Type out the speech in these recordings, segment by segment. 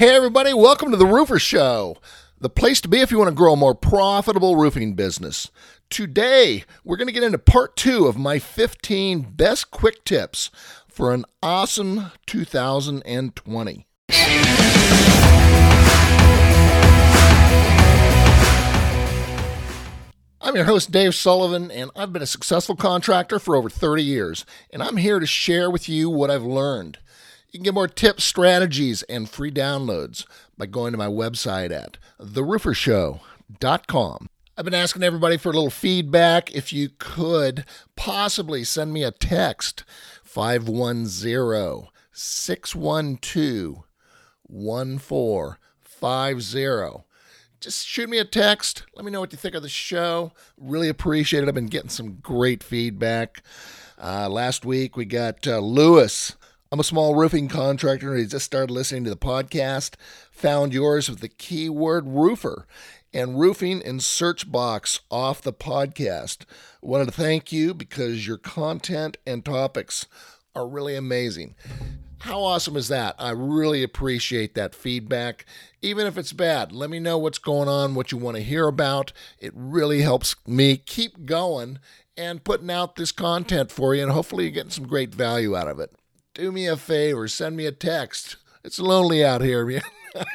Hey everybody, welcome to the Roofer Show, the place to be if you want to grow a more profitable roofing business. Today, we're going to get into part 2 of my 15 best quick tips for an awesome 2020. I'm your host, Dave Sullivan, and I've been a successful contractor for over 30 years, and I'm here to share with you what I've learned. You can get more tips, strategies, and free downloads by going to my website at theroofershow.com. I've been asking everybody for a little feedback. If you could possibly send me a text, 510-612-1450. Just shoot me a text. Let me know what you think of the show. Really appreciate it. I've been getting some great feedback. Last week we got Lewis. I'm a small roofing contractor. He just started listening to the podcast. Found yours with the keyword roofer and roofing in search box off the podcast. Wanted to thank you because your content and topics are really amazing. How awesome is that? I really appreciate that feedback. Even if it's bad, let me know what's going on, what you want to hear about. It really helps me keep going and putting out this content for you, and hopefully you're getting some great value out of it. Do me a favor, send me a text. It's lonely out here, man.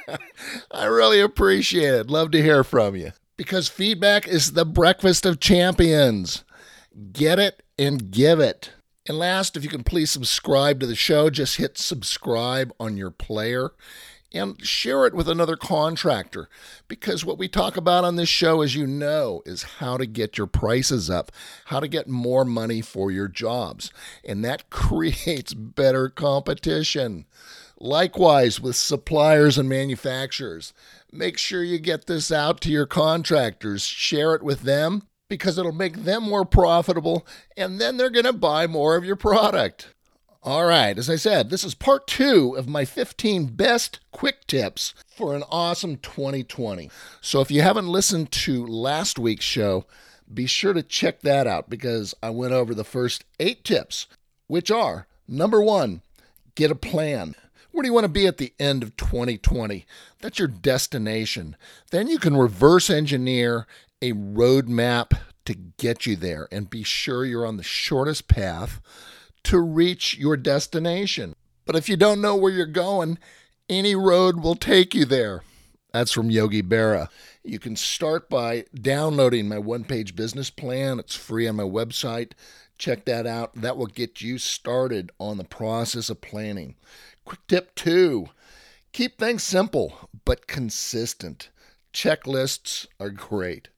I really appreciate it. Love to hear from you. Because feedback is the breakfast of champions. Get it and give it. And last, if you can please subscribe to the show, just hit subscribe on your player and share it with another contractor. Because what we talk about on this show, as you know, is how to get your prices up, how to get more money for your jobs. And that creates better competition. Likewise with suppliers and manufacturers. Make sure you get this out to your contractors. Share it with them because it'll make them more profitable, and then they're going to buy more of your product. All right, as I said, this is part 2 of my 15 best quick tips for an awesome 2020. So if you haven't listened to last week's show, be sure to check that out because I went over the first 8 tips, which are, number 1, get a plan. Where do you want to be at the end of 2020? That's your destination. Then you can reverse engineer a roadmap to get you there and be sure you're on the shortest path to reach your destination. But if you don't know where you're going, any road will take you there. That's from Yogi Berra. You can start by downloading my one-page business plan. It's free on my website. Check that out. That will get you started on the process of planning. Quick tip 2, keep things simple but consistent. Checklists are great.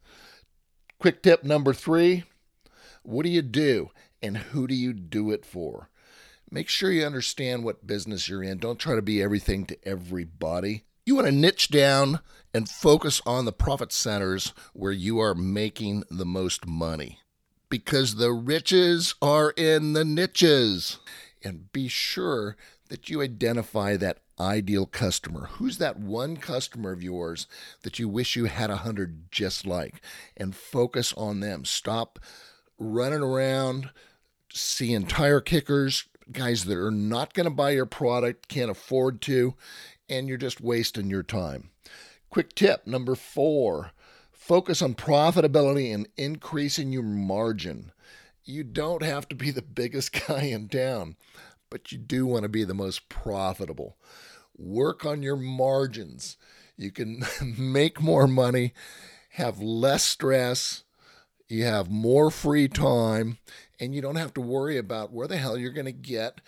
Quick tip number 3, what do you do and who do you do it for? Make sure you understand what business you're in. Don't try to be everything to everybody. You want to niche down and focus on the profit centers where you are making the most money. Because the riches are in the niches. And be sure that you identify that ideal customer. Who's that one customer of yours that you wish you had 100 just like? And focus on them. Stop running around seeing tire kickers, guys that are not going to buy your product, can't afford to, and you're just wasting your time. Quick tip number 4, focus on profitability and increasing your margin. You don't have to be the biggest guy in town, but you do want to be the most profitable. Work on your margins. You can make more money, have less stress, you have more free time, and you don't have to worry about where the hell you're going to get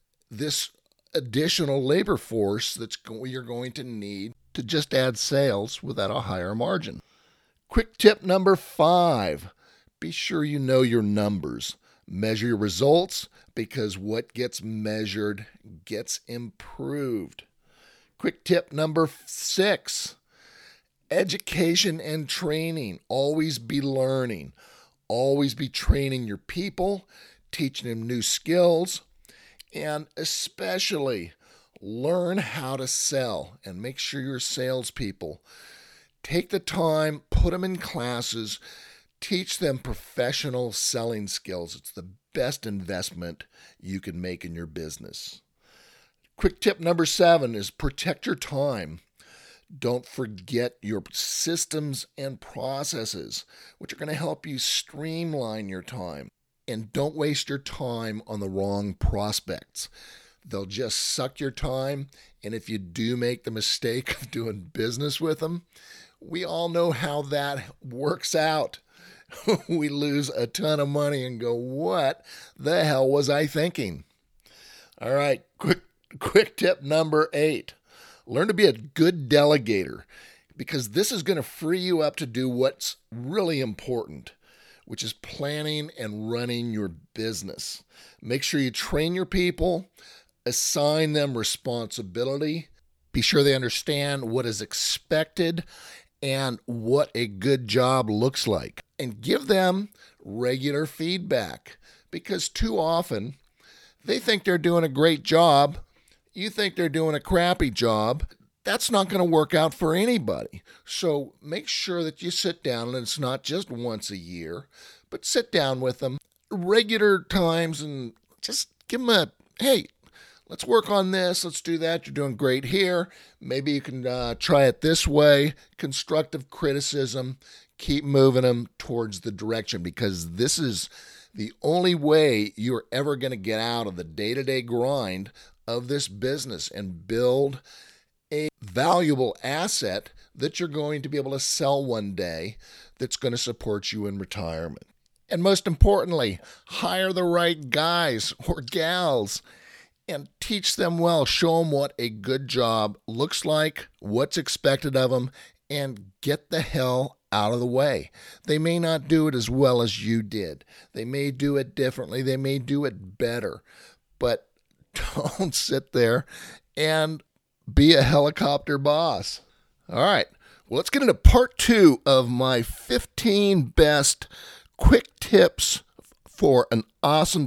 this additional labor force you're going to need to just add sales without a higher margin. Quick tip number 5, be sure you know your numbers. Measure your results because what gets measured gets improved. Quick tip number 6, education and training. Always be learning. Always be training your people, teaching them new skills, and especially learn how to sell and make sure your salespeople take the time, put them in classes, teach them professional selling skills. It's the best investment you can make in your business. Quick tip number 7 is protect your time. Don't forget your systems and processes, which are going to help you streamline your time. And don't waste your time on the wrong prospects. They'll just suck your time. And if you do make the mistake of doing business with them, we all know how that works out. We lose a ton of money and go, what the hell was I thinking? All right, quick tip number 8. Learn to be a good delegator, because this is going to free you up to do what's really important, which is planning and running your business. Make sure you train your people, assign them responsibility, be sure they understand what is expected and what a good job looks like, and give them regular feedback, because too often they think they're doing a great job. You think they're doing a crappy job. That's not going to work out for anybody. So make sure that you sit down, and it's not just once a year, but sit down with them regular times and just give them hey, let's work on this. Let's do that. You're doing great here. Maybe you can try it this way. Constructive criticism. Keep moving them towards the direction, because this is the only way you're ever going to get out of the day-to-day grind of this business and build a valuable asset that you're going to be able to sell one day that's going to support you in retirement. And most importantly, hire the right guys or gals and teach them well. Show them what a good job looks like, what's expected of them, and get the hell out of the way. They may not do it as well as you did. They may do it differently. They may do it better. But don't sit there and be a helicopter boss. All right. Well, let's get into part 2 of my 15 best quick tips for an awesome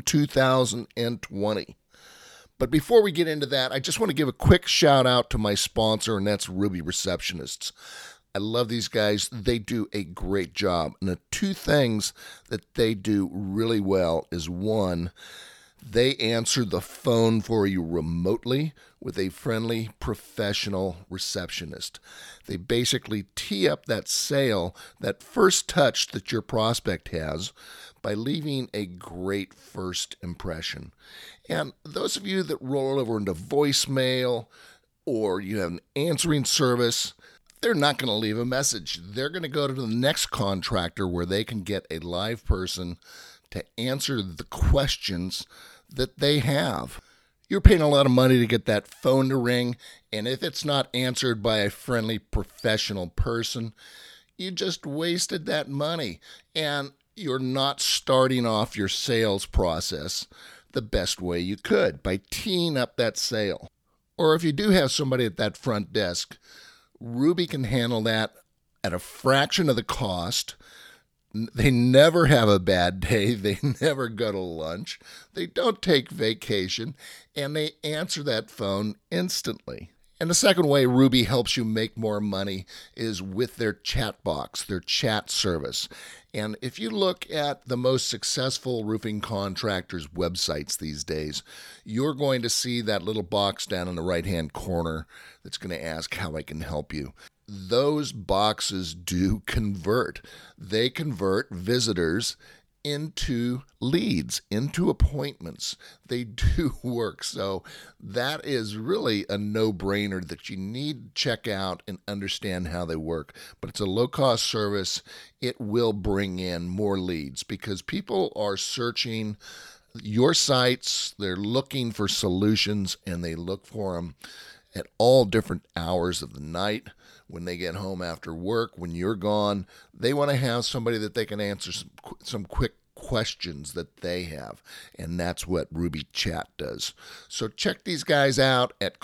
2020. But before we get into that, I just want to give a quick shout out to my sponsor, and that's Ruby Receptionists. I love these guys. They do a great job. And the 2 things that they do really well is, 1, they answer the phone for you remotely with a friendly, professional receptionist. They basically tee up that sale, that first touch that your prospect has, by leaving a great first impression. And those of you that roll over into voicemail or you have an answering service, they're not going to leave a message. They're going to go to the next contractor where they can get a live person to answer the questions that they have. You're paying a lot of money to get that phone to ring, and if it's not answered by a friendly professional person, you just wasted that money, and you're not starting off your sales process the best way you could by teeing up that sale. Or if you do have somebody at that front desk, Ruby can handle that at a fraction of the cost. They never have a bad day. They never go to lunch. They don't take vacation, and they answer that phone instantly. And the second way Ruby helps you make more money is with their chat box, their chat service. And if you look at the most successful roofing contractors' websites these days, you're going to see that little box down in the right-hand corner that's going to ask how I can help you. Those boxes do convert. They convert visitors into leads, into appointments. They do work. So that is really a no-brainer that you need to check out and understand how they work. But it's a low-cost service. It will bring in more leads because people are searching your sites. They're looking for solutions, and they look for them at all different hours of the night. When they get home after work, when you're gone, they want to have somebody that they can answer some quick questions that they have. And that's what Ruby Chat does. So check these guys out at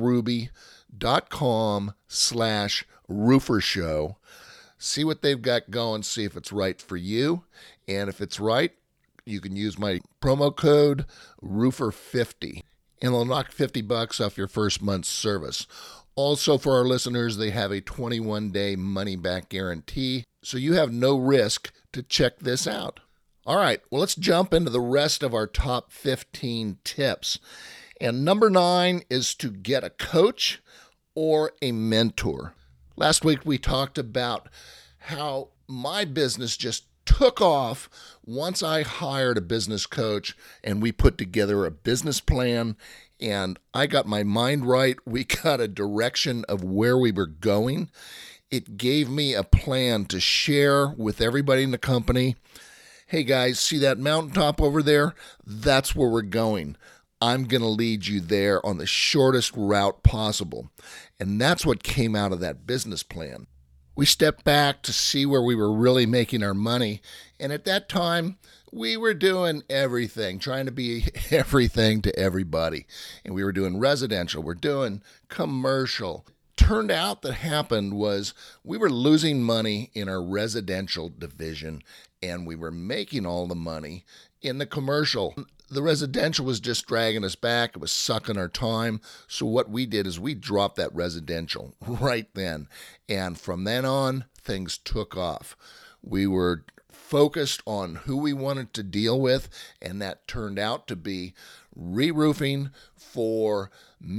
callruby.com/roofershow. See what they've got going, see if it's right for you. And if it's right, you can use my promo code ROOFER50. And they'll knock $50 off your first month's service. Also, for our listeners, they have a 21-day money-back guarantee, so you have no risk to check this out. All right, well, let's jump into the rest of our top 15 tips. And number 9 is to get a coach or a mentor. Last week we talked about how my business just took off once I hired a business coach and we put together a business plan and I got my mind right. We got a direction of where we were going. It gave me a plan to share with everybody in the company. Hey guys, see that mountaintop over there? That's where we're going. I'm going to lead you there on the shortest route possible. And that's what came out of that business plan. We stepped back to see where we were really making our money. And at that time, we were doing everything, trying to be everything to everybody. And we were doing residential, we're doing commercial. Turned out that happened was we were losing money in our residential division and we were making all the money in the commercial. The residential was just dragging us back. It was sucking our time. So what we did is we dropped that residential right then. And from then on, things took off. We were focused on who we wanted to deal with, and that turned out to be re-roofing for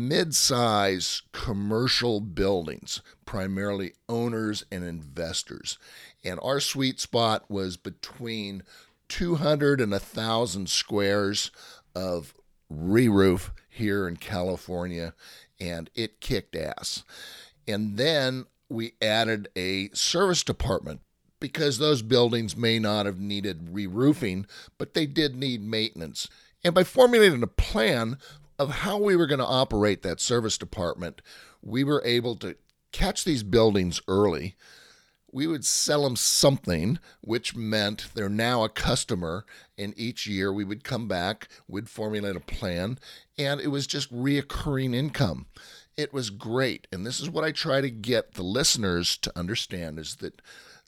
mid-size commercial buildings, primarily owners and investors. And our sweet spot was between 200 and 1,000 squares of re-roof here in California, and it kicked ass. And then we added a service department because those buildings may not have needed re-roofing, but they did need maintenance. And by formulating a plan of how we were going to operate that service department, we were able to catch these buildings early. We would sell them something, which meant they're now a customer, and each year we would come back, we'd formulate a plan, and it was just reoccurring income. It was great, and this is what I try to get the listeners to understand, is that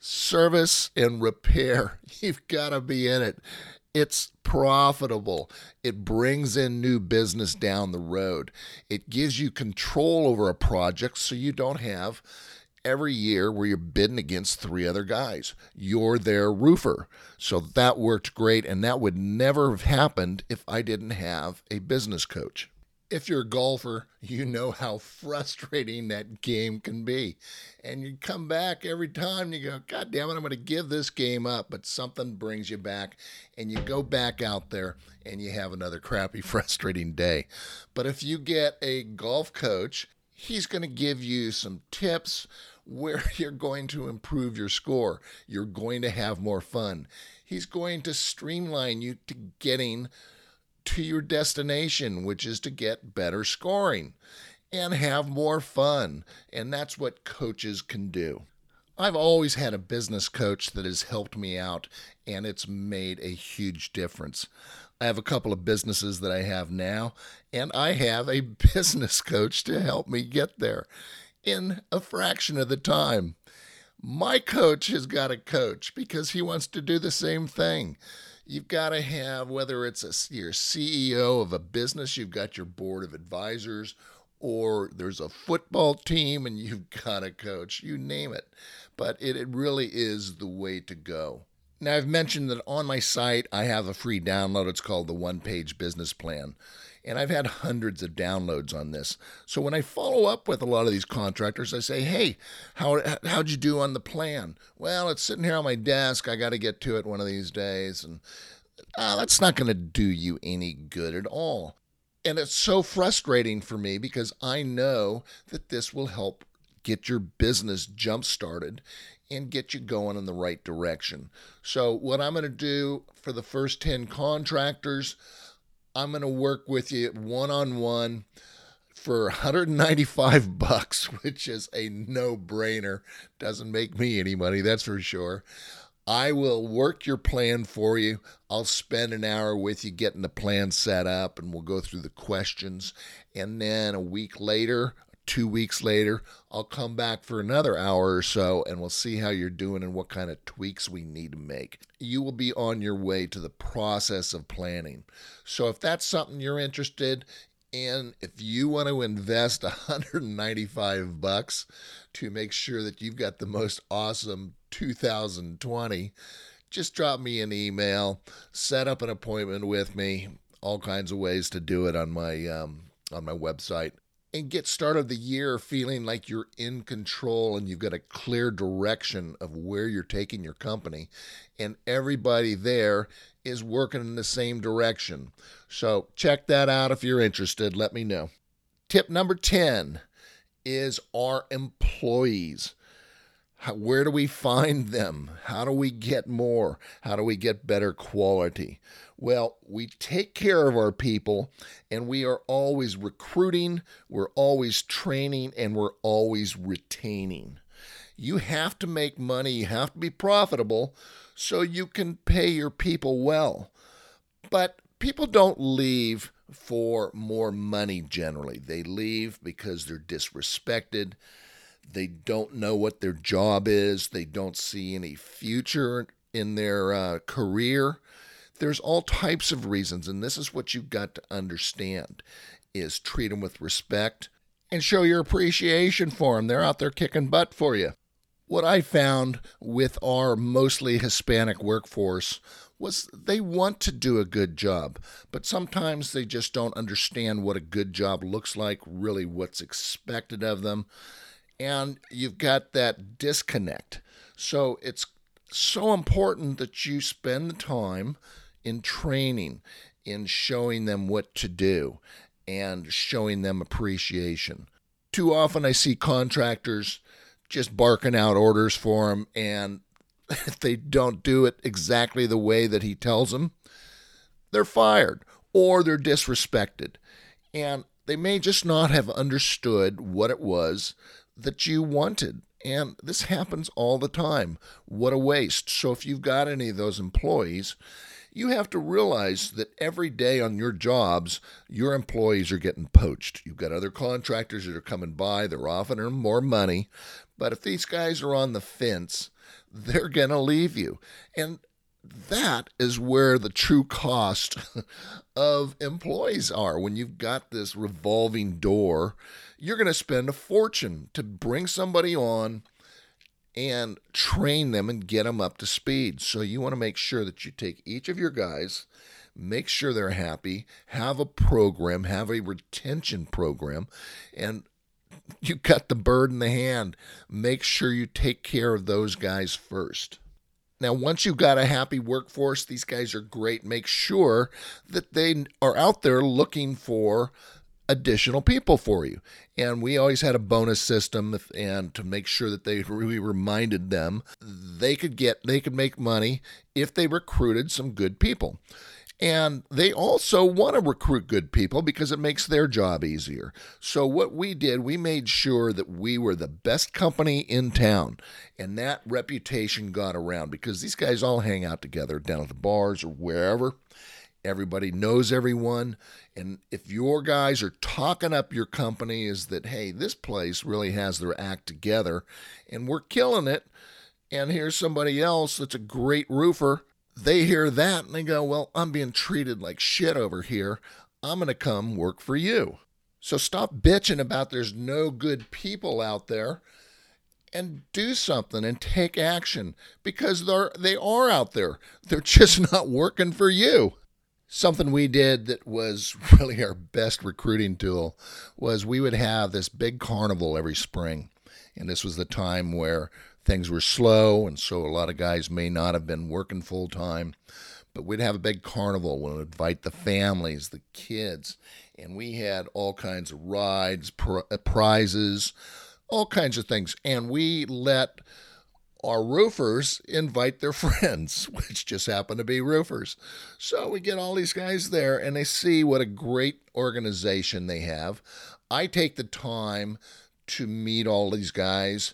service and repair, you've got to be in it. It's profitable. It brings in new business down the road. It gives you control over a project so you don't have every year where you're bidding against 3 other guys. You're their roofer. So that worked great, and that would never have happened if I didn't have a business coach. If you're a golfer, you know how frustrating that game can be. And you come back every time and you go, God damn it, I'm going to give this game up. But something brings you back and you go back out there and you have another crappy, frustrating day. But if you get a golf coach, he's going to give you some tips where you're going to improve your score. You're going to have more fun. He's going to streamline you to getting to your destination, which is to get better scoring and have more fun. And that's what coaches can do. I've always had a business coach that has helped me out, and it's made a huge difference. I have a couple of businesses that I have now, and I have a business coach to help me get there in a fraction of the time. My coach has got a coach because he wants to do the same thing. You've got to have, whether it's your CEO of a business, you've got your board of advisors, or there's a football team and you've got a coach, you name it. But it really is the way to go. Now, I've mentioned that on my site, I have a free download. It's called the One-Page Business Plan. And I've had hundreds of downloads on this. So when I follow up with a lot of these contractors, I say, hey, how'd you do on the plan? Well, it's sitting here on my desk. I got to get to it one of these days. And that's not going to do you any good at all. And it's so frustrating for me because I know that this will help get your business jump-started and get you going in the right direction. So what I'm going to do for the first 10 contractors, I'm going to work with you one-on-one for $195, which is a no-brainer. Doesn't make me any money, that's for sure. I will work your plan for you. I'll spend an hour with you getting the plan set up, and we'll go through the questions. And then a week later, 2 weeks later, I'll come back for another hour or so, and we'll see how you're doing and what kind of tweaks we need to make. You will be on your way to the process of planning. So if that's something you're interested in, if you want to invest $195 to make sure that you've got the most awesome 2020, just drop me an email, set up an appointment with me. all kinds of ways to do it on my website. And get started the year feeling like you're in control and you've got a clear direction of where you're taking your company. And everybody there is working in the same direction. So check that out if you're interested. Let me know. Tip number 10 is our employees. Where do we find them? How do we get more? How do we get better quality? Well, we take care of our people, and we are always recruiting, we're always training, and we're always retaining. You have to make money, you have to be profitable so you can pay your people well. But people don't leave for more money generally. They leave because they're disrespected. They don't know what their job is. They don't see any future in their career. There's all types of reasons, and this is what you've got to understand, is treat them with respect and show your appreciation for them. They're out there kicking butt for you. What I found with our mostly Hispanic workforce was they want to do a good job, but sometimes they just don't understand what a good job looks like, really what's expected of them. And you've got that disconnect. So it's so important that you spend the time in training, in showing them what to do, and showing them appreciation. Too often I see contractors just barking out orders for them, and if they don't do it exactly the way that he tells them, they're fired or they're disrespected. And they may just not have understood what it was that you wanted. And this happens all the time. What a waste. So if you've got any of those employees, you have to realize that every day on your jobs, your employees are getting poached. You've got other contractors that are coming by. They're offering them more money. But if these guys are on the fence, they're going to leave you. And that is where the true cost of employees are. When you've got this revolving door, you're going to spend a fortune to bring somebody on and train them and get them up to speed. So you want to make sure that you take each of your guys, make sure they're happy, have a program, have a retention program, and you got the bird in the hand. Make sure you take care of those guys first. Now, once you've got a happy workforce, these guys are great. Make sure that they are out there looking for additional people for you. And we always had a bonus system, and to make sure that we reminded them they could make money if they recruited some good people. And they also want to recruit good people because it makes their job easier. So what we did, we made sure that we were the best company in town. And that reputation got around because these guys all hang out together down at the bars or wherever. Everybody knows everyone. And if your guys are talking up your company is that, hey, this place really has their act together and we're killing it. And here's somebody else that's a great roofer. They hear that and they go, well, I'm being treated like shit over here. I'm going to come work for you. So stop bitching about there's no good people out there and do something and take action because they are out there. They're just not working for you. Something we did that was really our best recruiting tool was we would have this big carnival every spring. And this was the time where things were slow, and so a lot of guys may not have been working full time. But we'd have a big carnival. We'd invite the families, the kids, and we had all kinds of rides, prizes, all kinds of things. And we let our roofers invite their friends, which just happen to be roofers. So we get all these guys there, and they see what a great organization they have. I take the time to meet all these guys,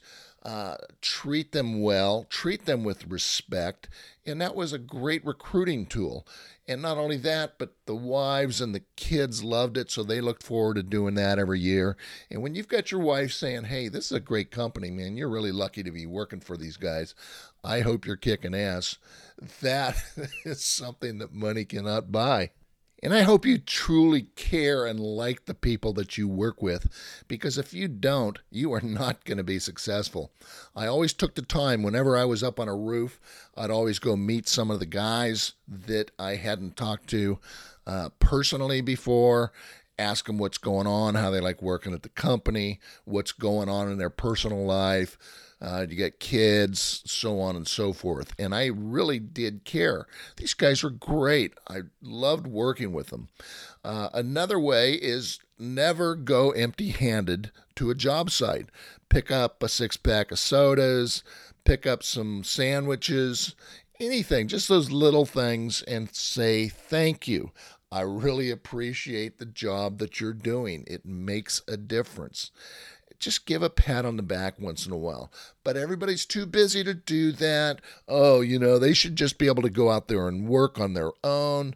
treat them well, treat them with respect, and that was a great recruiting tool. And not only that, but the wives and the kids loved it, so they looked forward to doing that every year. And when you've got your wife saying, hey, this is a great company, man, you're really lucky to be working for these guys, I hope you're kicking ass, that is something that money cannot buy. And I hope you truly care and like the people that you work with, because if you don't, you are not going to be successful. I always took the time, whenever I was up on a roof, I'd always go meet some of the guys that I hadn't talked to personally before, ask them what's going on, how they like working at the company, what's going on in their personal life. You get kids, so on and so forth. And I really did care. These guys were great. I loved working with them. Another way is never go empty-handed to a job site. Pick up a six-pack of sodas, pick up some sandwiches, anything, just those little things, and say thank you. I really appreciate the job that you're doing. It makes a difference. Just give a pat on the back once in a while. But everybody's too busy to do that. Oh, they should just be able to go out there and work on their own.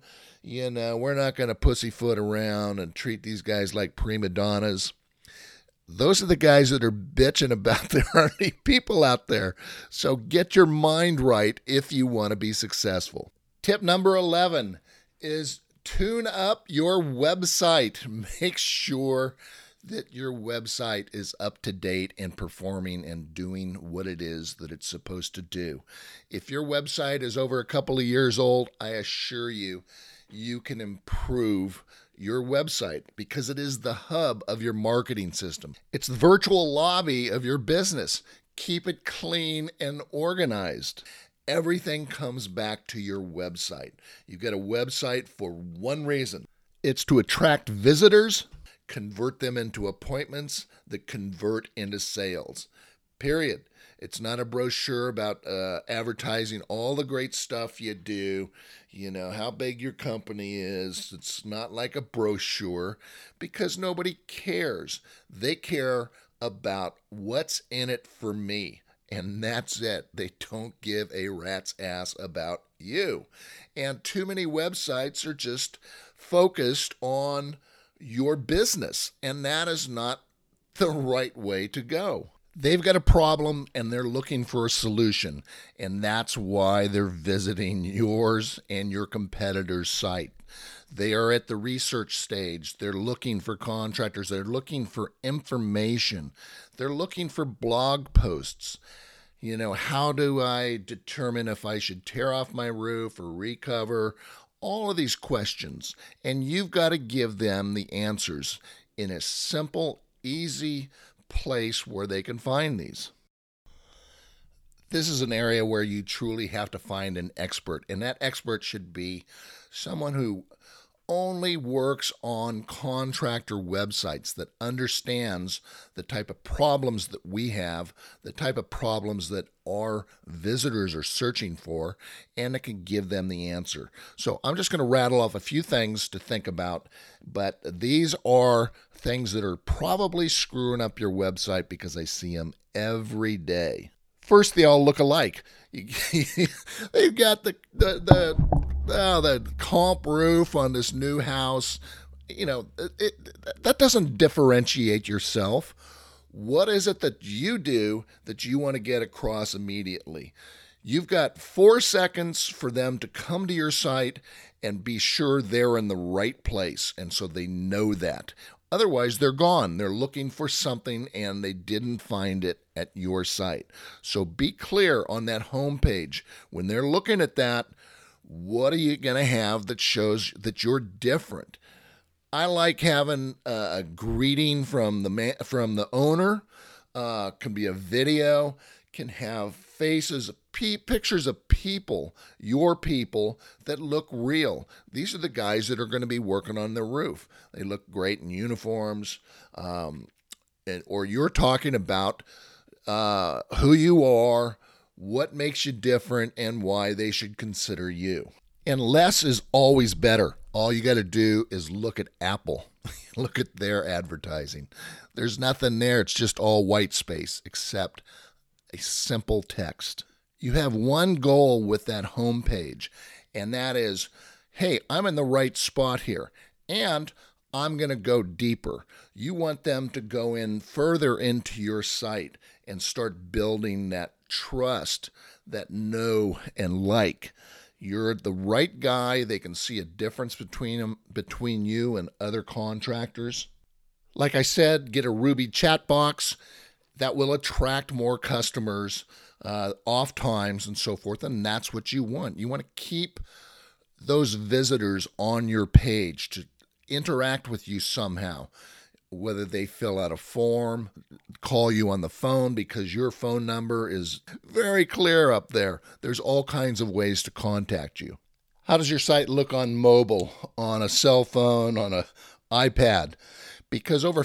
We're not going to pussyfoot around and treat these guys like prima donnas. Those are the guys that are bitching about there aren't any people out there. So get your mind right if you want to be successful. Tip number 11 is tune up your website. Make sure that your website is up to date and performing and doing what it is that it's supposed to do. If your website is over a couple of years old, I assure you, you can improve your website because it is the hub of your marketing system. It's the virtual lobby of your business. Keep it clean and organized. Everything comes back to your website. You've got a website for one reason. It's to attract visitors, convert them into appointments that convert into sales. Period. It's not a brochure about advertising all the great stuff you do, how big your company is. It's not like a brochure because nobody cares. They care about what's in it for me. And that's it. They don't give a rat's ass about you. And too many websites are just focused on your business, and that is not the right way to go. They've got a problem and they're looking for a solution, and that's why they're visiting yours and your competitor's site. They are at the research stage. They're looking for contractors. They're looking for information. They're looking for blog posts. How do I determine if I should tear off my roof or recover? All of these questions, and you've got to give them the answers in a simple, easy place where they can find these. This is an area where you truly have to find an expert, and that expert should be someone who only works on contractor websites, that understands the type of problems that we have, the type of problems that our visitors are searching for, and it can give them the answer. So I'm just going to rattle off a few things to think about, but these are things that are probably screwing up your website because I see them every day. First, they all look alike. They've got the comp roof on this new house. That doesn't differentiate yourself. What is it that you do that you want to get across immediately? You've got 4 seconds for them to come to your site and be sure they're in the right place, and so they know that. Otherwise, they're gone. They're looking for something and they didn't find it at your site. So be clear on that homepage. When they're looking at that, what are you going to have that shows that you're different? I like having a greeting from the owner. Can be a video. Can have faces, pictures of people, your people, that look real. These are the guys that are going to be working on the roof. They look great in uniforms. Or you're talking about who you are, what makes you different, and why they should consider you. And less is always better. All you got to do is look at Apple. Look at their advertising. There's nothing there. It's just all white space except a simple text. You have one goal with that homepage, and that is, hey, I'm in the right spot here, and I'm going to go deeper. You want them to go in further into your site and start building that trust, that know and like. You're the right guy. They can see a difference between you and other contractors. Like I said, get a Ruby chat box that will attract more customers, off times and so forth. And that's what you want. You want to keep those visitors on your page to interact with you somehow, whether they fill out a form, call you on the phone because your phone number is very clear up there. There's all kinds of ways to contact you. How does your site look on mobile, on a cell phone, on an iPad? Because over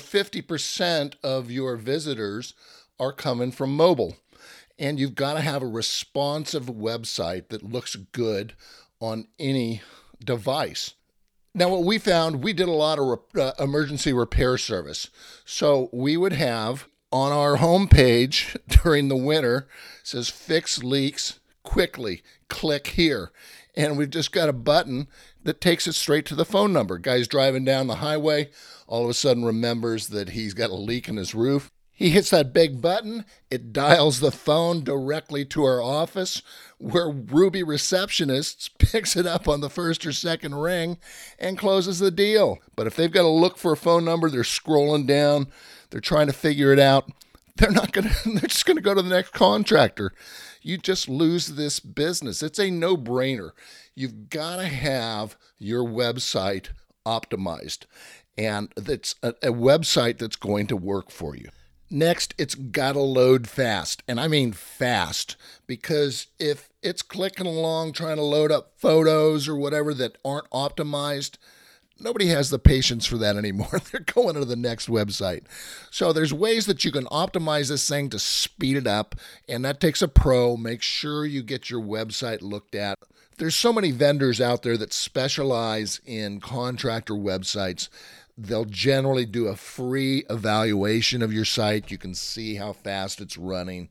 50% of your visitors are coming from mobile. And you've got to have a responsive website that looks good on any device. Now, what we found, we did a lot of emergency repair service. So we would have on our homepage during the winter, says fix leaks quickly, click here. And we've just got a button that takes it straight to the phone number. Guy's driving down the highway, all of a sudden remembers that he's got a leak in his roof. He hits that big button, it dials the phone directly to our office, where Ruby receptionists picks it up on the first or second ring and closes the deal. But if they've got to look for a phone number, they're scrolling down, they're trying to figure it out, they're just going to go to the next contractor. You just lose this business. It's a no-brainer. You've got to have your website optimized, and that's a website that's going to work for you. Next, it's got to load fast, and I mean fast, because if it's clicking along trying to load up photos or whatever that aren't optimized, nobody has the patience for that anymore. They're going to the next website. So there's ways that you can optimize this thing to speed it up, and that takes a pro. Make sure you get your website looked at. There's so many vendors out there that specialize in contractor websites. They'll generally do a free evaluation of your site. You can see how fast it's running,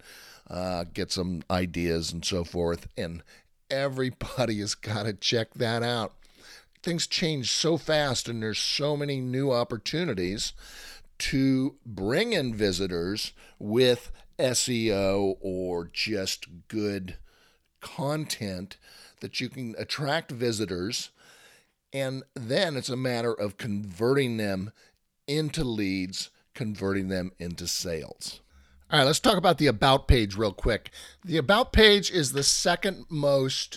get some ideas and so forth. And everybody has got to check that out. Things change so fast, and there's so many new opportunities to bring in visitors with SEO or just good content that you can attract visitors. And then it's a matter of converting them into leads, converting them into sales. All right, let's talk about the About page real quick. The About page is the second most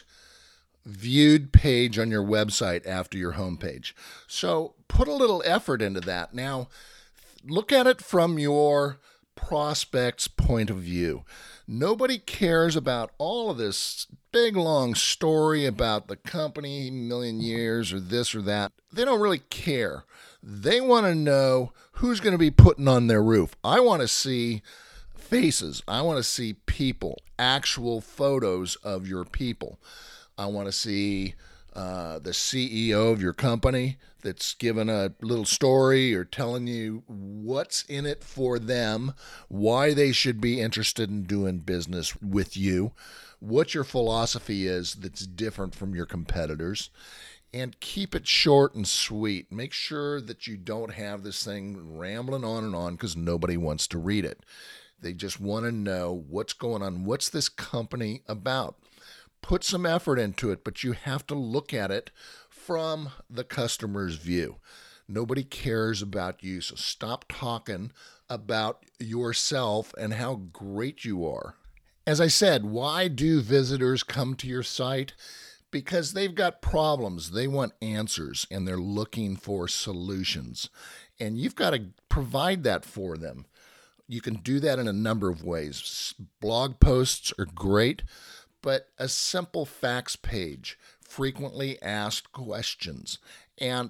viewed page on your website after your homepage. So put a little effort into that. Now, look at it from your prospect's point of view. Nobody cares about all of this big, long story about the company, million years, or this or that. They don't really care. They want to know who's going to be putting on their roof. I want to see faces. I want to see people, actual photos of your people. I want to see the CEO of your company that's given a little story or telling you what's in it for them, why they should be interested in doing business with you, what your philosophy is that's different from your competitors, and keep it short and sweet. Make sure that you don't have this thing rambling on and on because nobody wants to read it. They just want to know what's going on. What's this company about? Put some effort into it, but you have to look at it from the customer's view. Nobody cares about you, so stop talking about yourself and how great you are. As I said, why do visitors come to your site? Because they've got problems. They want answers, and they're looking for solutions. And you've got to provide that for them. You can do that in a number of ways. Blog posts are great, but a simple facts page, frequently asked questions. And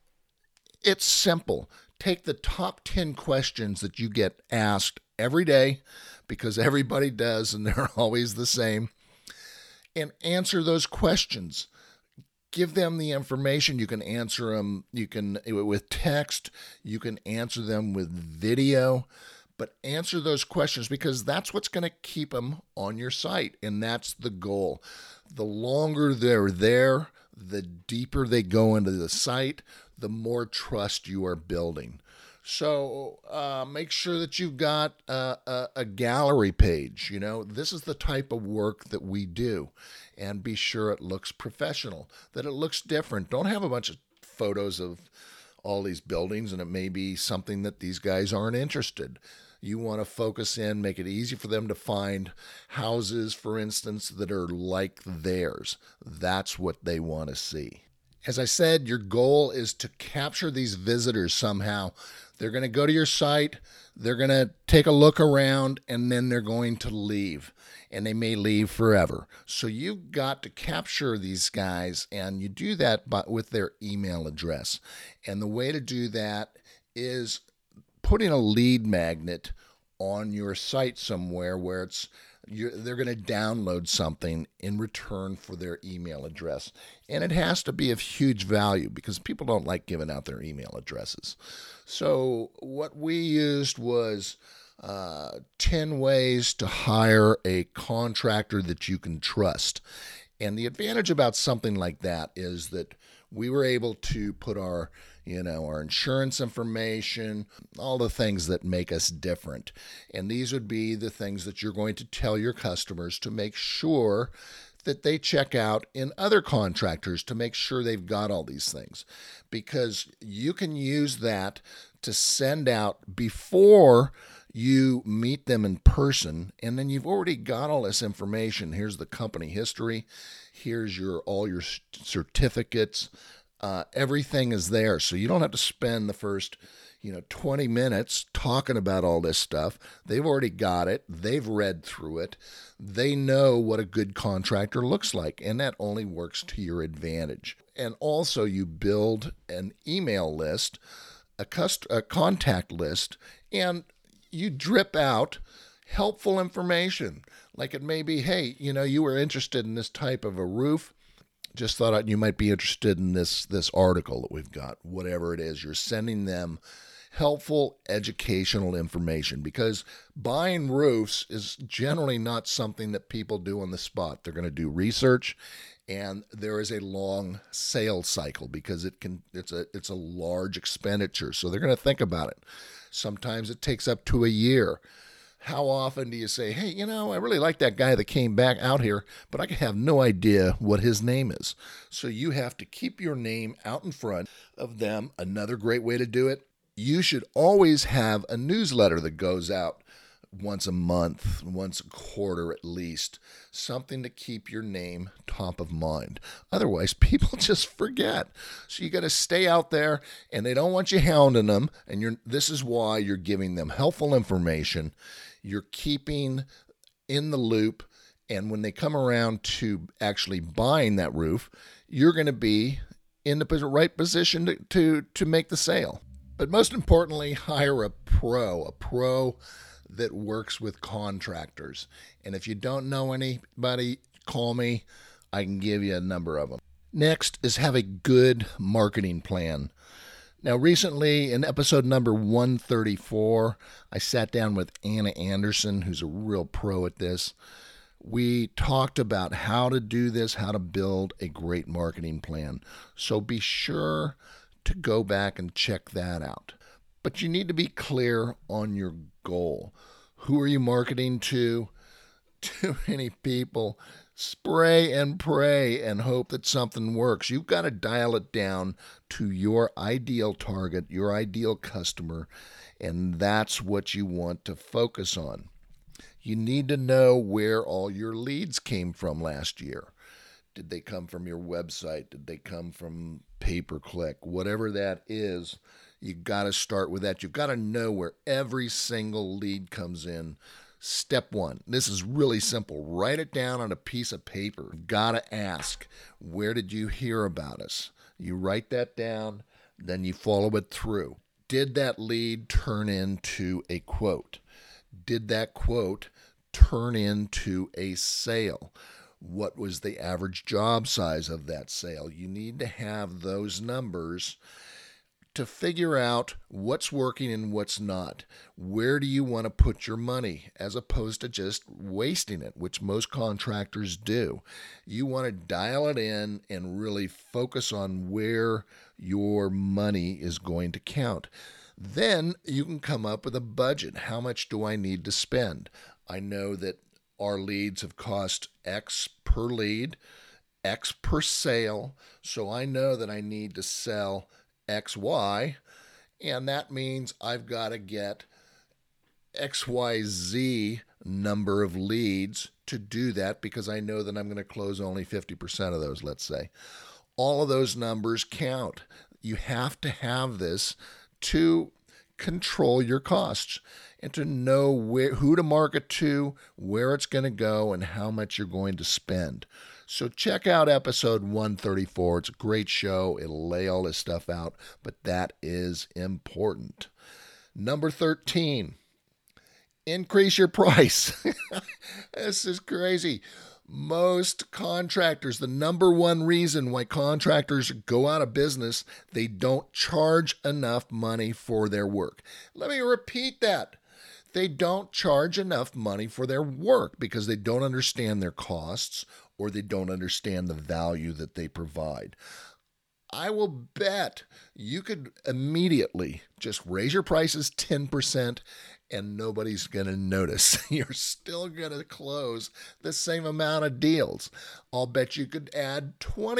it's simple. Take the top 10 questions that you get asked every day, because everybody does, and they're always the same, and answer those questions. Give them the information. You can answer them. You can with text. You can answer them with video. But answer those questions, because that's what's going to keep them on your site, and that's the goal. The longer they're there, the deeper they go into the site, the more trust you are building. So make sure that you've got a gallery page. This is the type of work that we do, and be sure it looks professional, that it looks different. Don't have a bunch of photos of all these buildings, and it may be something that these guys aren't interested. You want to focus in, make it easy for them to find houses, for instance, that are like theirs. That's what they want to see. As I said, your goal is to capture these visitors somehow. They're going to go to your site, they're going to take a look around, and then they're going to leave. And they may leave forever. So you've got to capture these guys, and you do that with their email address. And the way to do that is putting a lead magnet on your site somewhere where they're going to download something in return for their email address. And it has to be of huge value because people don't like giving out their email addresses. So what we used was 10 ways to hire a contractor that you can trust. And the advantage about something like that is that we were able to put our insurance information, all the things that make us different. And these would be the things that you're going to tell your customers to make sure that they check out in other contractors to make sure they've got all these things. Because you can use that to send out before you meet them in person, and then you've already got all this information. Here's the company history. Here's all your certificates. Everything is there, so you don't have to spend the first 20 minutes talking about all this stuff. They've already got it. They've read through it. They know what a good contractor looks like, and that only works to your advantage. And also, you build an email list, a contact list, and you drip out helpful information. Like it may be, hey, you were interested in this type of a roof. Just thought you might be interested in this article that we've got. Whatever it is, you're sending them helpful educational information, because buying roofs is generally not something that people do on the spot. They're going to do research, and there is a long sales cycle because it's a large expenditure. So they're going to think about it. Sometimes it takes up to a year. How often do you say, hey, I really like that guy that came back out here, but I have no idea what his name is. So you have to keep your name out in front of them. Another great way to do it, you should always have a newsletter that goes out once a month, once a quarter at least, something to keep your name top of mind. Otherwise, people just forget. So you got to stay out there, and they don't want you hounding them. And this is why you're giving them helpful information. You're keeping in the loop, and when they come around to actually buying that roof, you're going to be in the right position to make the sale. But most importantly, hire a pro that works with contractors. And if you don't know anybody, call me. I can give you a number of them. Next is have a good marketing plan. Now, recently, in episode number 134, I sat down with Anna Anderson, who's a real pro at this. We talked about how to do this, how to build a great marketing plan. So be sure to go back and check that out. But you need to be clear on your goal. Who are you marketing to? Too many people spray and pray and hope that something works. You've got to dial it down to your ideal target, your ideal customer, and that's what you want to focus on. You need to know where all your leads came from last year. Did they come from your website? Did they come from pay-per-click? Whatever that is, you got to start with that. You've got to know where every single lead comes in. Step one, this is really simple. Write it down on a piece of paper. You've got to ask, where did you hear about us? You write that down, then you follow it through. Did that lead turn into a quote? Did that quote turn into a sale? What was the average job size of that sale? You need to have those numbers to figure out what's working and what's not. Where do you want to put your money as opposed to just wasting it, which most contractors do. You want to dial it in and really focus on where your money is going to count. Then you can come up with a budget. How much do I need to spend? I know that our leads have cost X per lead, X per sale. So I know that I need to sell XY, and that means I've got to get XYZ number of leads to do that because I know that I'm going to close only 50% of those, let's say. All of those numbers count. You have to have this to control your costs and to know who to market to, where it's going to go, and how much you're going to spend. So check out episode 134. It's a great show. It'll lay all this stuff out, but that is important. Number 13, increase your price. This is crazy. Most contractors, the number one reason why contractors go out of business, they don't charge enough money for their work. Let me repeat that. They don't charge enough money for their work because they don't understand their costs or they don't understand the value that they provide. I will bet you could immediately just raise your prices 10% and nobody's going to notice. You're still going to close the same amount of deals. I'll bet you could add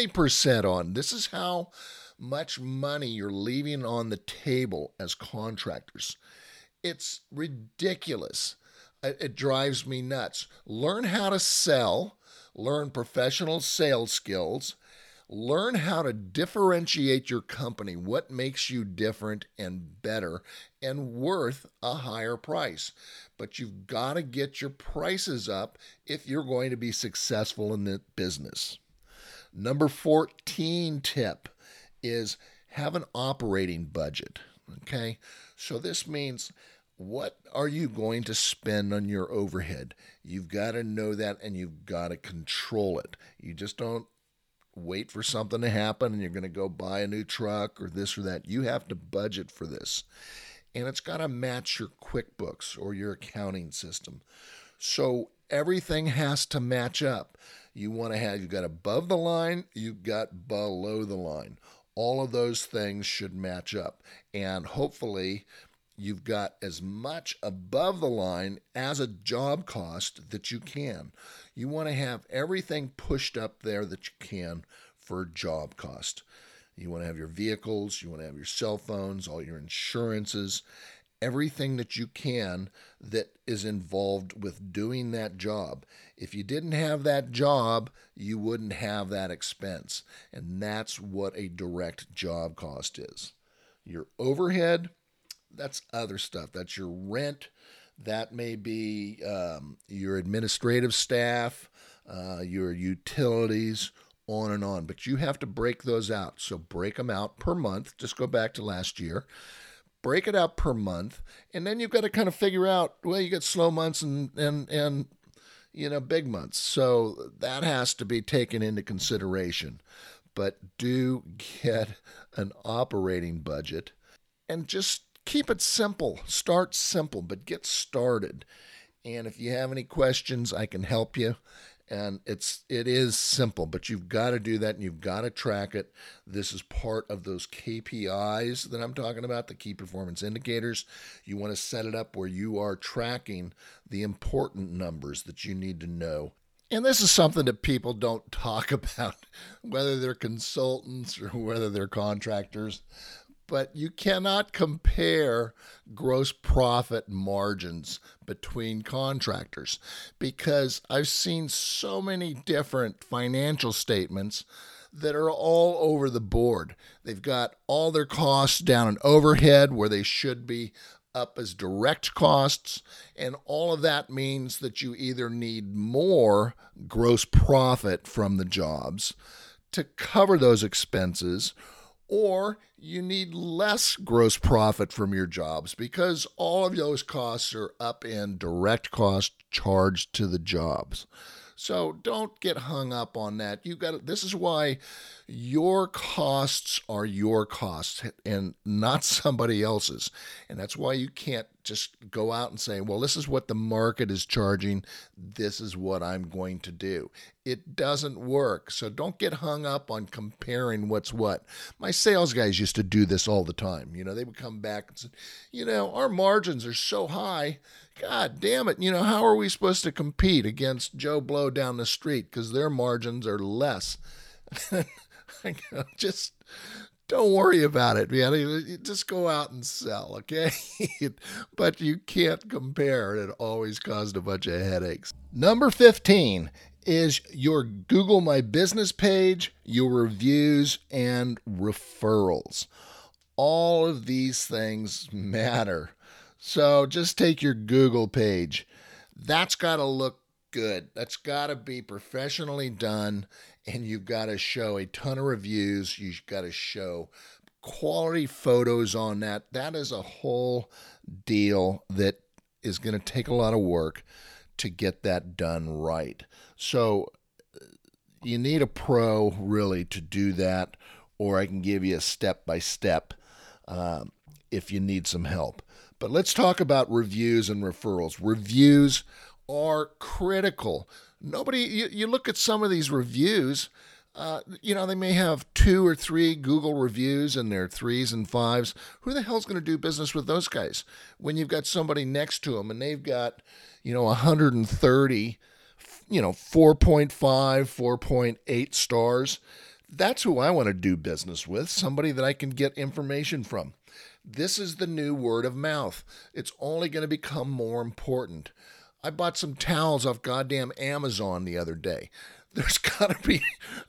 20% on. This is how much money you're leaving on the table as contractors. It's ridiculous. It drives me nuts. Learn how to sell, learn professional sales skills, learn how to differentiate your company, what makes you different and better and worth a higher price. But you've got to get your prices up if you're going to be successful in the business. Number 14 tip is have an operating budget. Okay, so this means what are you going to spend on your overhead? You've got to know that and you've got to control it. You just don't wait for something to happen and you're going to go buy a new truck or this or that. You have to budget for this. And it's got to match your QuickBooks or your accounting system. So everything has to match up. You've got above the line, you've got below the line. All of those things should match up. And hopefully you've got as much above the line as a job cost that you can. You want to have everything pushed up there that you can for job cost. You want to have your vehicles, you want to have your cell phones, all your insurances, everything that you can that is involved with doing that job. If you didn't have that job, you wouldn't have that expense. And that's what a direct job cost is. Your overhead, that's other stuff. That's your rent. That may be your administrative staff, your utilities, on and on. But you have to break those out. So break them out per month. Just go back to last year. Break it out per month. And then you've got to kind of figure out, well, you get slow months and big months. So that has to be taken into consideration. But do get an operating budget and just keep it simple. Start simple, but get started. And if you have any questions, I can help you. And it is simple, but you've got to do that and you've got to track it. This is part of those KPIs that I'm talking about, the key performance indicators. You want to set it up where you are tracking the important numbers that you need to know. And this is something that people don't talk about, whether they're consultants or whether they're contractors. But you cannot compare gross profit margins between contractors because I've seen so many different financial statements that are all over the board. They've got all their costs down in overhead where they should be up as direct costs, and all of that means that you either need more gross profit from the jobs to cover those expenses, or you need less gross profit from your jobs because all of those costs are up in direct cost charged to the jobs. So don't get hung up on that. This is why your costs are your costs and not somebody else's. And that's why you can't just go out and say, well, this is what the market is charging. This is what I'm going to do. It doesn't work. So don't get hung up on comparing what's what. My sales guys used to do this all the time. They would come back and say, our margins are so high. God damn it. How are we supposed to compete against Joe Blow down the street? Because their margins are less. Just don't worry about it, man. You just go out and sell, okay? But you can't compare. It always caused a bunch of headaches. Number 15 is your Google My Business page, your reviews, and referrals. All of these things matter. So just take your Google page. That's got to look good. That's got to be professionally done, and you've got to show a ton of reviews. You've got to show quality photos on that. That is a whole deal that is going to take a lot of work to get that done right. So you need a pro really to do that, or I can give you a step-by-step if you need some help. But let's talk about reviews and referrals. Reviews are critical. You look at some of these reviews, they may have 2 or 3 Google reviews and they're 3s and 5s. Who the hell's going to do business with those guys when you've got somebody next to them and they've got, 130, 4.5, 4.8 stars? That's who I want to do business with, somebody that I can get information from. This is the new word of mouth. It's only going to become more important. I bought some towels off goddamn Amazon the other day. There's got to be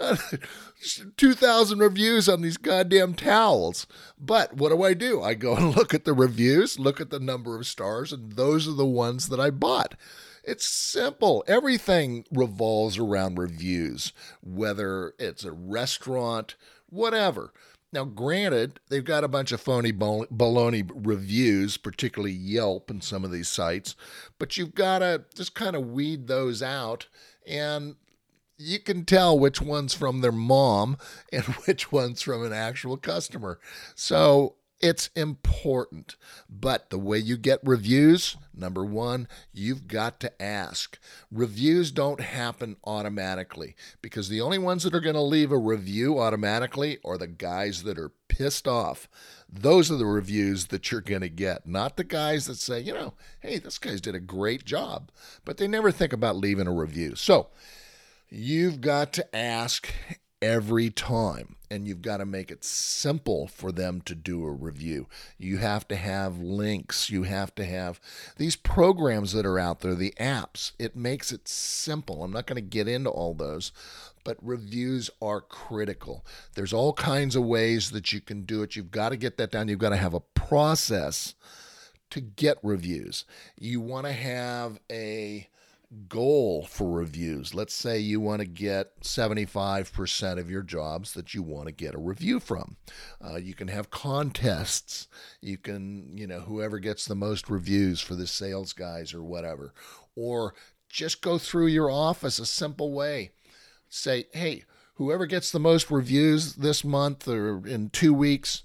2,000 reviews on these goddamn towels. But what do? I go and look at the reviews, look at the number of stars, and those are the ones that I bought. It's simple. Everything revolves around reviews, whether it's a restaurant, whatever. Now, granted, they've got a bunch of phony baloney reviews, particularly Yelp and some of these sites, but you've got to just kind of weed those out, and you can tell which one's from their mom and which one's from an actual customer. So it's important. But the way you get reviews, number one, you've got to ask. Reviews don't happen automatically, because the only ones that are going to leave a review automatically are the guys that are pissed off. Those are the reviews that you're going to get, not the guys that say, hey, this guy's did a great job, but they never think about leaving a review. So you've got to ask every time, and you've got to make it simple for them to do a review. You have to have links. You have to have these programs that are out there, the apps. It makes it simple. I'm not going to get into all those, but reviews are critical. There's all kinds of ways that you can do it. You've got to get that down. You've got to have a process to get reviews. You want to have a goal for reviews. Let's say you want to get 75% of your jobs that you want to get a review from. You can have contests. You can, whoever gets the most reviews for the sales guys or whatever. Or just go through your office a simple way. Say, hey, whoever gets the most reviews this month or in 2 weeks,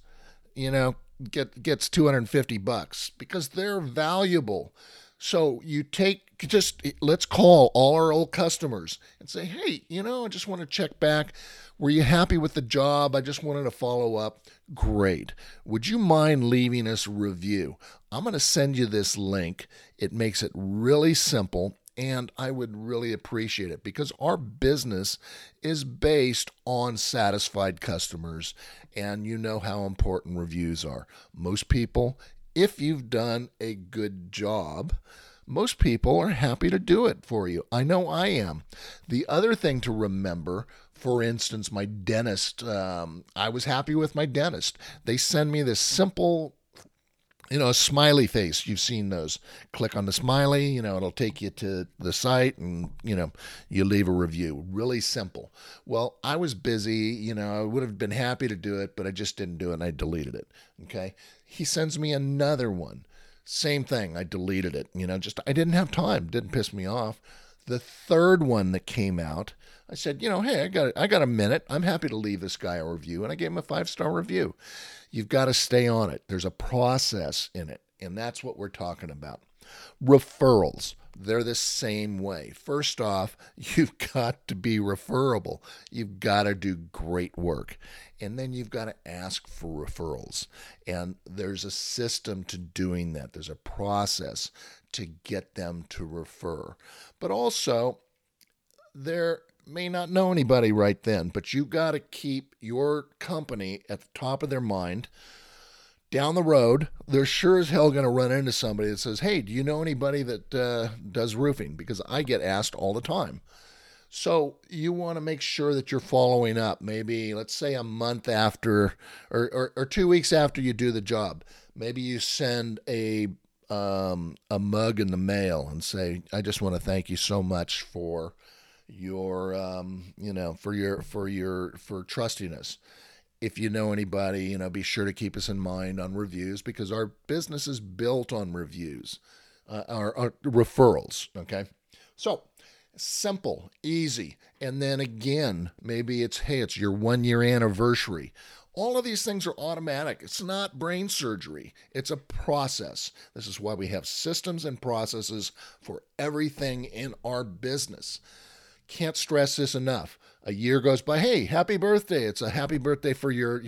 gets $250 because they're valuable. So you let's call all our old customers and say, hey, I just want to check back. Were you happy with the job? I just wanted to follow up. Great. Would you mind leaving us a review? I'm going to send you this link. It makes it really simple, and I would really appreciate it, because our business is based on satisfied customers, and you know how important reviews are. Most people, if you've done a good job, most people are happy to do it for you. I know I am. The other thing to remember, for instance, my dentist, I was happy with my dentist. They send me this simple, a smiley face. You've seen those. Click on the smiley, it'll take you to the site, and, you leave a review. Really simple. Well, I was busy, I would have been happy to do it, but I just didn't do it, and I deleted it. Okay. He sends me another one. Same thing. I deleted it. I didn't have time. Didn't piss me off. The third one that came out, I said, hey, I got a minute. I'm happy to leave this guy a review. And I gave him a 5-star review. You've got to stay on it. There's a process in it. And that's what we're talking about. Referrals, they're the same way. First off, you've got to be referable. You've got to do great work. And then you've got to ask for referrals. And there's a system to doing that, there's a process to get them to refer. But also, there may not know anybody right then, but you've got to keep your company at the top of their mind. Down the road, they're sure as hell going to run into somebody that says, hey, do you know anybody that does roofing? Because I get asked all the time. So you want to make sure that you're following up. Maybe, let's say, a month after or 2 weeks after you do the job. Maybe you send a mug in the mail and say, I just want to thank you so much for your for trusting us. If you know anybody, be sure to keep us in mind on reviews, because our business is built on reviews, our referrals. Okay, so simple, easy, and then again, maybe it's your 1 year anniversary. All of these things are automatic. It's not brain surgery. It's a process. This is why we have systems and processes for everything in our business. Can't stress this enough. A year goes by. Hey, happy birthday! It's a happy birthday for your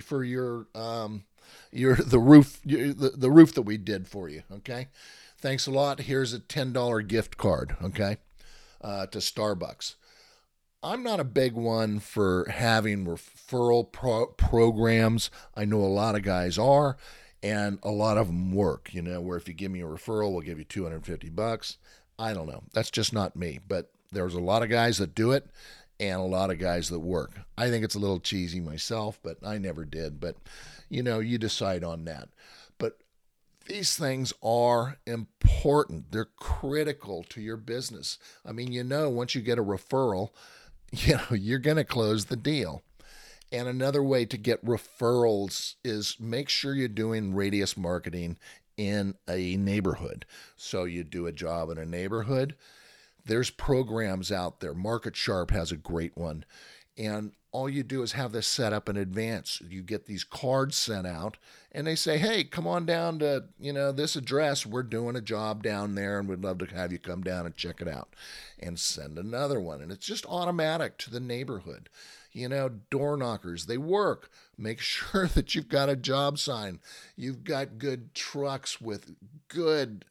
the roof that we did for you. Okay, thanks a lot. Here's a $10 gift card. Okay, to Starbucks. I'm not a big one for having referral programs. I know a lot of guys are, and a lot of them work. Where if you give me a referral, we'll give you $250. I don't know. That's just not me. But there's a lot of guys that do it and a lot of guys that work. I think it's a little cheesy myself, but I never did. But, you decide on that. But these things are important. They're critical to your business. I mean, once you get a referral, you're going to close the deal. And another way to get referrals is make sure you're doing radius marketing in a neighborhood. So you do a job in a neighborhood. There's programs out there. Market Sharp has a great one. And all you do is have this set up in advance. You get these cards sent out and they say, hey, come on down to, this address. We're doing a job down there and we'd love to have you come down and check it out, and send another one. And it's just automatic to the neighborhood. Door knockers, they work. Make sure that you've got a job sign. You've got good trucks with good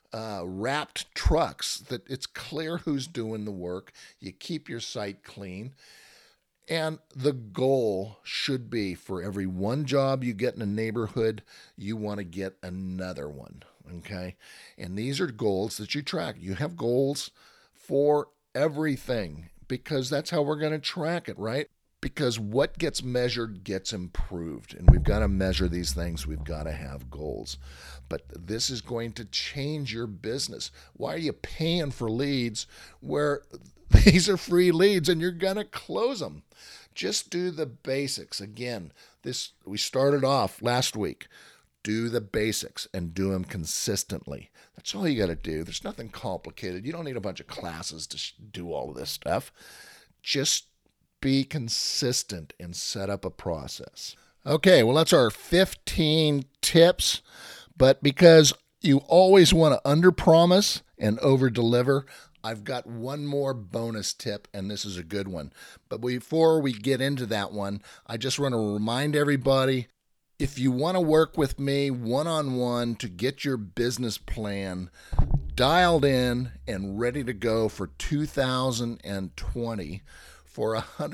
wrapped trucks, that it's clear who's doing the work. You keep your site clean. And the goal should be, for every one job you get in a neighborhood, you want to get another one. Okay. And these are goals that you track. You have goals for everything, because that's how we're going to track it, right? Because what gets measured gets improved, and we've got to measure these things. We've got to have goals. But this is going to change your business. Why are you paying for leads where these are free leads and you're going to close them? Just do the basics. Again, we started off last week. Do the basics and do them consistently. That's all you got to do. There's nothing complicated. You don't need a bunch of classes to do all of this stuff. Just be consistent and set up a process. Okay, well, that's our 15 tips. But because you always want to underpromise and overdeliver, I've got one more bonus tip, and this is a good one. But before we get into that one, I just want to remind everybody, if you want to work with me one-on-one to get your business plan dialed in and ready to go for 2020 for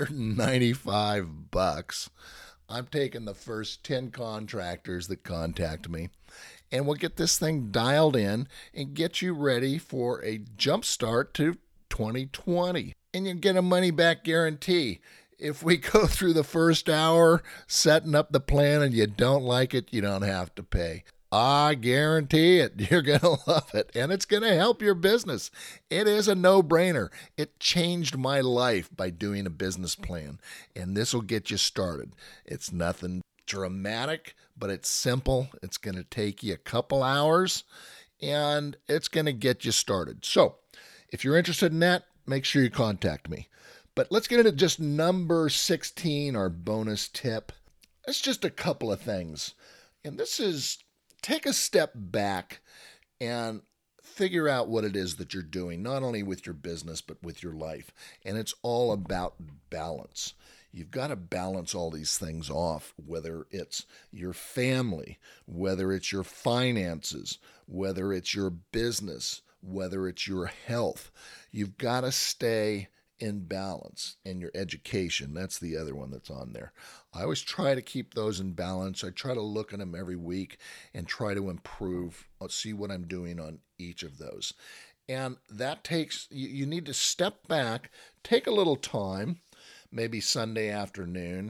$195, I'm taking the first 10 contractors that contact me, and we'll get this thing dialed in and get you ready for a jump start to 2020. And you get a money-back guarantee. If we go through the first hour setting up the plan and you don't like it, you don't have to pay. I guarantee it. You're going to love it, and it's going to help your business. It is a no-brainer. It changed my life by doing a business plan, and this will get you started. It's nothing dramatic, but it's simple. It's going to take you a couple hours, and it's going to get you started. So if you're interested in that, make sure you contact me. But let's get into just number 16, our bonus tip. It's just a couple of things. And this is take a step back and figure out what it is that you're doing, not only with your business, but with your life. And it's all about balance. You've got to balance all these things off, whether it's your family, whether it's your finances, whether it's your business, whether it's your health. You've got to stay in balance. And your education, that's the other one that's on there. I always try to keep those in balance. I try to look at them every week and try to improve, see what I'm doing on each of those. And that takes, you need to step back, take a little time, maybe Sunday afternoon,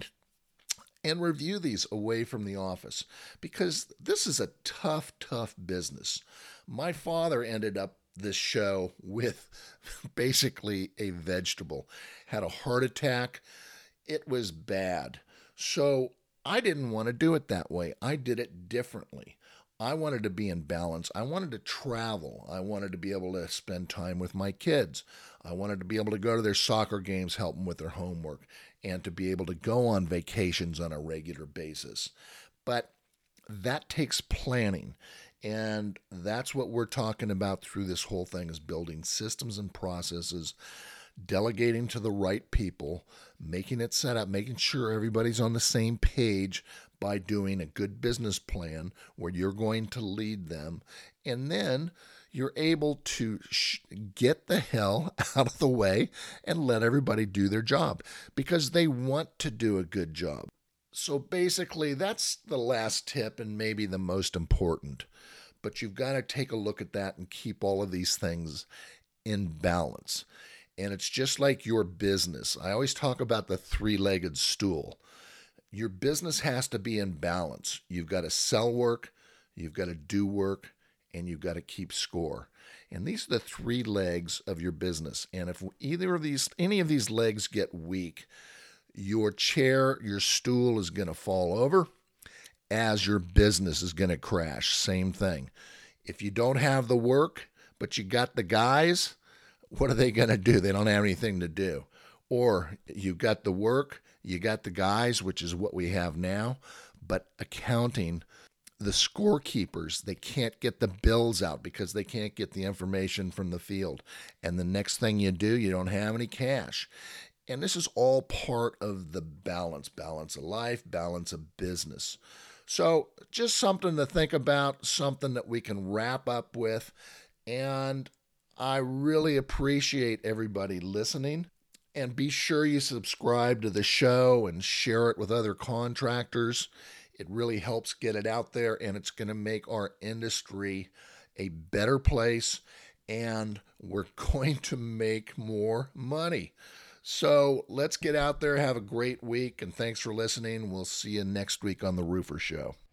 and review these away from the office, because this is a tough, tough business. My father ended up this show with basically a vegetable, had a heart attack. It was bad. So I didn't want to do it that way. I did it differently. I wanted to be in balance. I wanted to travel. I wanted to be able to spend time with my kids. I wanted to be able to go to their soccer games, help them with their homework, and to be able to go on vacations on a regular basis. But that takes planning. And that's what we're talking about through this whole thing, is building systems and processes, delegating to the right people, making it set up, making sure everybody's on the same page by doing a good business plan where you're going to lead them. And then you're able to get the hell out of the way and let everybody do their job, because they want to do a good job. So basically, that's the last tip and maybe the most important. But you've got to take a look at that and keep all of these things in balance. And it's just like your business. I always talk about the three-legged stool. Your business has to be in balance. You've got to sell work, you've got to do work, and you've got to keep score. And these are the three legs of your business. And if any of these legs get weak, your chair, your stool is going to fall over, as your business is going to crash. Same thing. If you don't have the work, but you got the guys, what are they going to do? They don't have anything to do. Or you got the work, you got the guys, which is what we have now, but accounting, the scorekeepers, they can't get the bills out because they can't get the information from the field. And the next thing you do, you don't have any cash. And this is all part of the balance of life, balance of business. So just something to think about, something that we can wrap up with. And I really appreciate everybody listening. And be sure you subscribe to the show and share it with other contractors. It really helps get it out there, and it's going to make our industry a better place, and we're going to make more money. So let's get out there, have a great week, and thanks for listening. We'll see you next week on The Roofer Show.